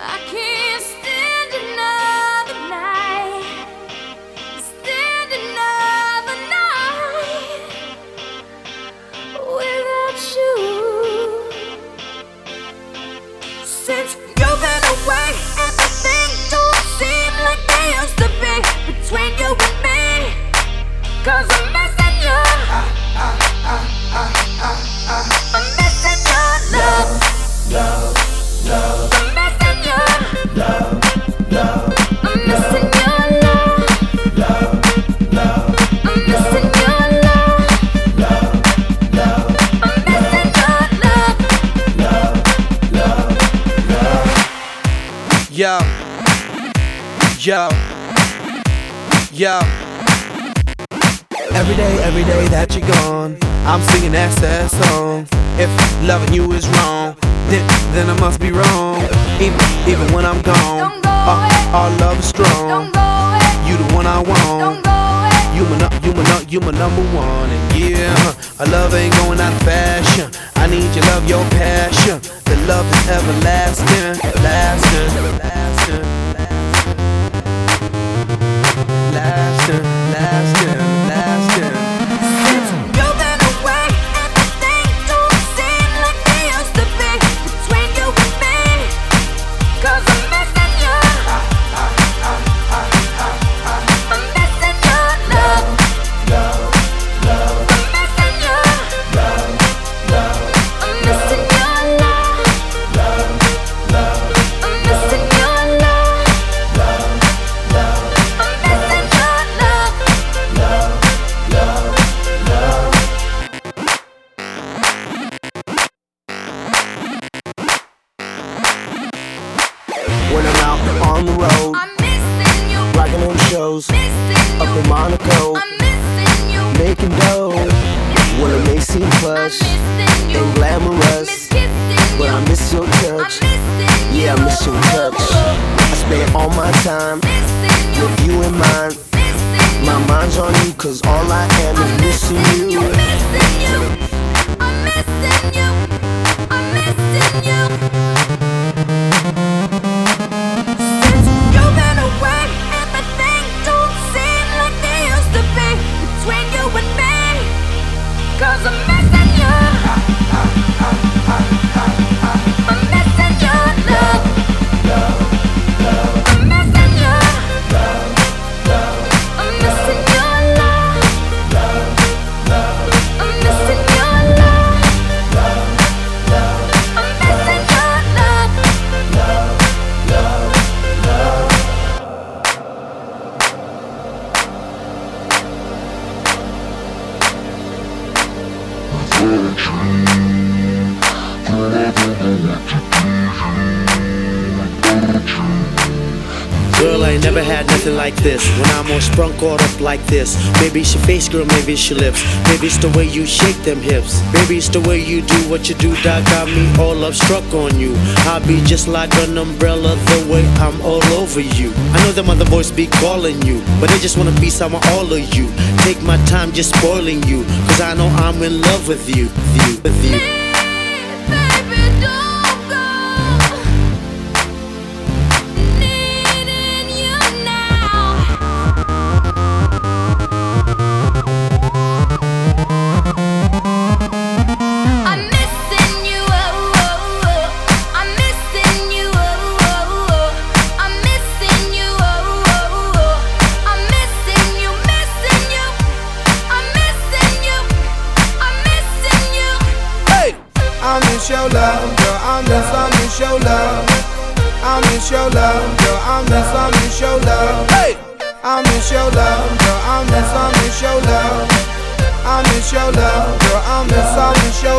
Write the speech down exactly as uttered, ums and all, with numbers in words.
I can't stand another night, stand another night without you. Since you've been away, everything don't seem like they used to be between you and me. Cause I'm missing you, I'm missing your love, love, love. I'm missing you, Love, love, I'm missing your love, love, love, I'm missing your love, love, love, I'm missing your love, love, love, love. Yo, yo, yo. Every day, every day that you're gone, I'm singing that sad song. If loving you is wrong, then, then I must be wrong. Even, even when I'm gone, Don't go our, away. our love is strong. Don't go away, You the one I want. don't go away. You my, nu- you my, nu- you my number one. And yeah, our love ain't going out of fashion. I need your love, your passion. The love is everlasting, lasting, lasting, lasting, lasting, lasting. You've been away, everything don't seem like they used to be between you and me. Cause I'm missing you, I'm missing your love, Love, love, I'm missing you, love, love, I'm missing your love, love, love, I'm missing your love, love, love, I'm missing your love. love, love, love. When I'm out on the road, I'm missing you, rocking them shows missing up you, in Monaco, I'm missing you, making dough. When it may seem I'm plush missing you, and glamorous, miss kissing but you, I miss your I'm touch. missing you, Yeah, I miss your touch. I spend all my time missing you, with you in mind. missing My mind's on you, cause all I am is missing you. missing you, I'm missing you, I'm missing you. Since you've been away, everything don't seem like they used to be between you and me. Cause I'm missing you, I'm missing your love, I'm missing you, I'm missing your love, I'm missing your love, I'm missing Girl, I ain't never had nothing like this. When I'm all sprung caught up like this. Maybe it's your face, girl, maybe it's your lips. Maybe it's the way you shake them hips. Maybe it's the way you do what you do that got me all up struck on you. I'll be just like an umbrella the way I'm all over you. I know them other boys be calling you, but they just wanna be some of all of you. Take my time just spoiling you, cause I know I'm in love with you, with you, with you. baby, don't go. Needing you now. I'm missing you, oh, oh, oh. I'm missing you, oh, oh, oh. I'm missing you, oh, oh, oh. I'm missing you, missing you. I'm missing you, I'm missing you. Hey! I miss your love, girl. I miss, I miss your love. I miss your love, girl. I miss, I miss your love. Hey! I miss your love, girl. I miss, I miss your love. I miss your love, girl. I miss, I miss your